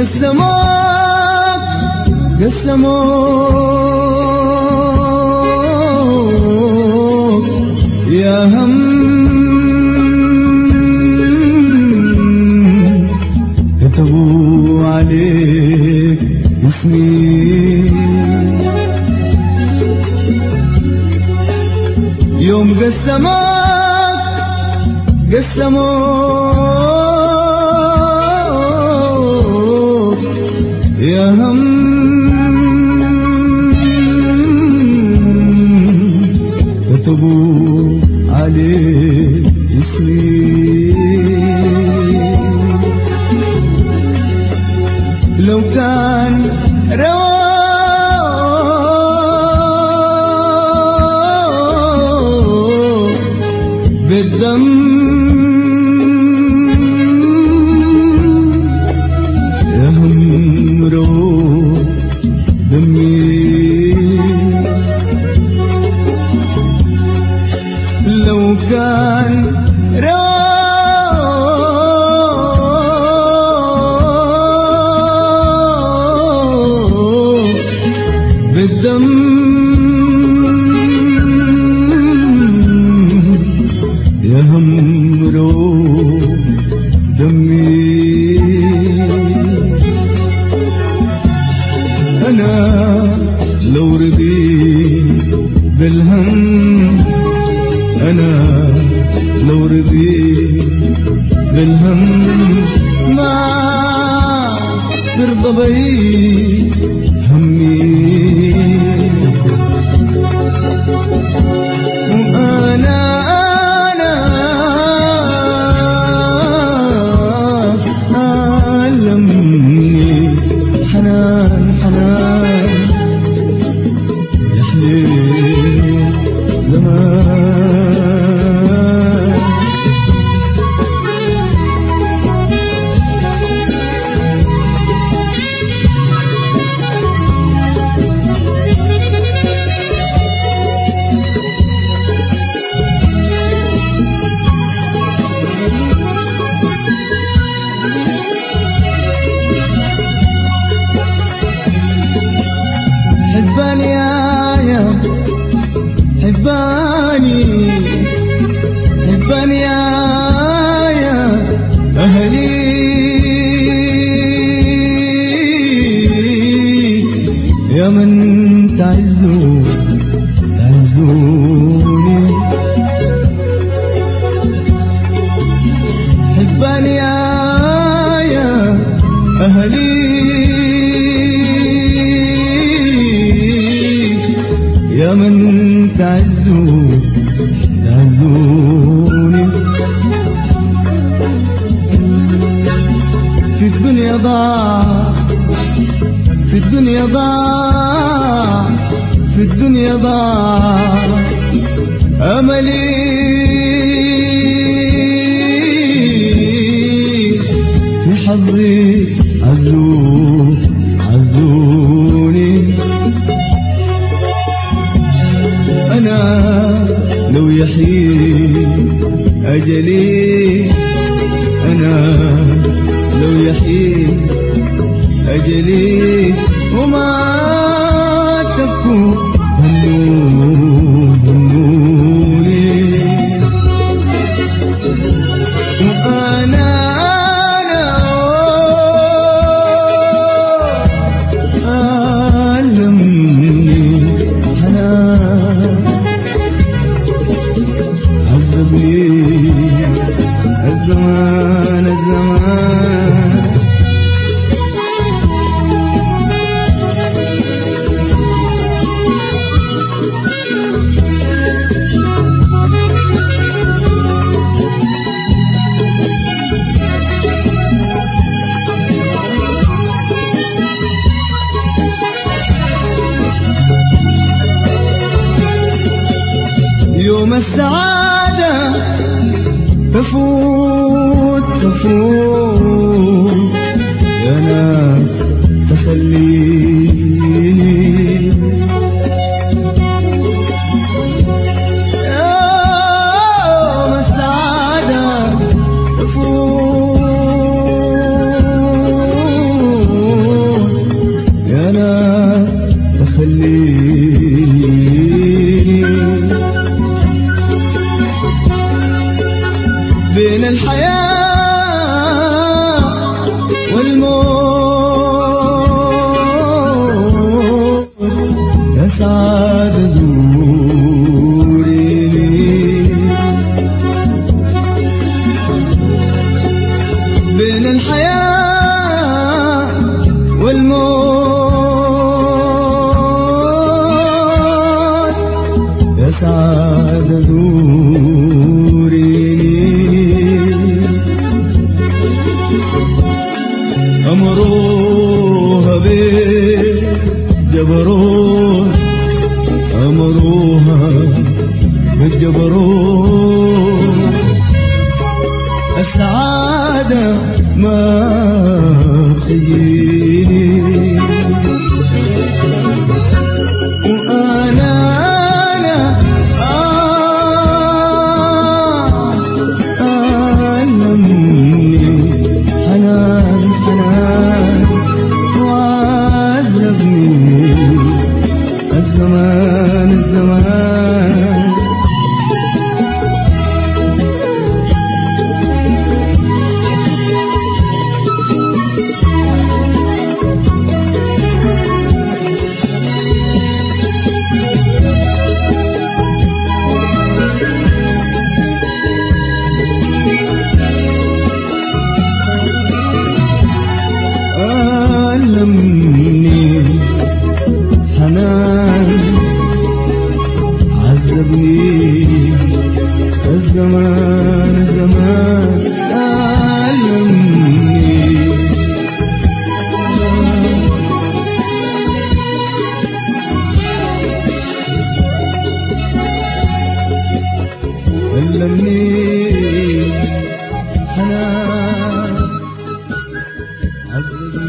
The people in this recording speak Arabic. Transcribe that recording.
قسموك يا هم كتبوا عليك اسمي يوم قسموك يا هم كتبوا عليك اسمي لو كان رواق بالدم يا هم روق دمي لو كان رواق بالدم يا هم روق دمي أنا لو رضيت بالهم أنا لو رضيت بالهم ما ترضى بي همي وأنا علمني حنان يا حليل زمان حباني يا حباني يا أهلي يا من تعزوني حباني يا أهلي يا من تعزوني في الدنيا ضاع أملي في حظي عزوني أنا لو يحيي أجلي أنا لو يحيي أجلي وما تبكوا هموني وأنا علمني حنان عذبني الزمان يوم السعادة تفوت يا ناس تخليني يوم السعادة تفوت أمروها بالجبروت أمروها بالجبروت السعادة ما بتجيني وأنا ألمني حنان حنان وعذبني الزمان الزمان علمني حنان عذبني الزمان الزمان علمني علمني حنان عذبني